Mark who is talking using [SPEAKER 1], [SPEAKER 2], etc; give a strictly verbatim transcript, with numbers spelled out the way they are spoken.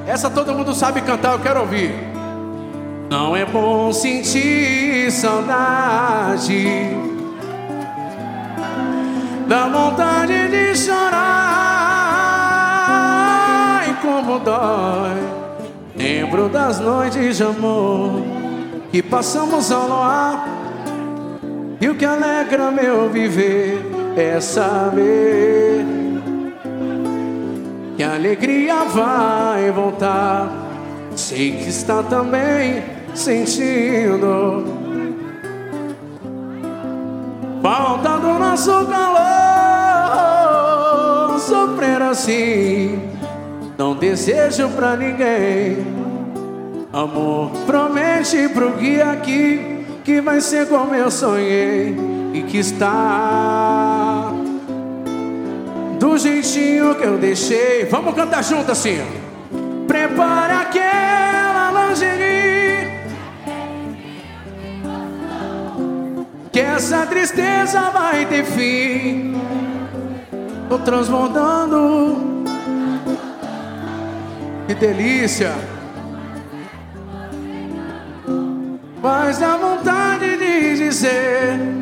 [SPEAKER 1] Essa todo mundo sabe cantar, eu quero ouvir. Não é bom sentir saudade, dá vontade de chorar. E como dói, lembro das noites de amor que passamos ao luar. E o que alegra meu viver é saber que a alegria vai voltar. Sei que está também sentindo falta do nosso calor. Sofrer assim não desejo pra ninguém. Amor, promete pro guia aqui que vai ser como eu sonhei e que está do jeitinho que eu deixei. Vamos cantar junto assim. Prepare aquela lingerie, que essa tristeza vai ter fim. Tô transbordando. Que delícia. Mas dá vontade de dizer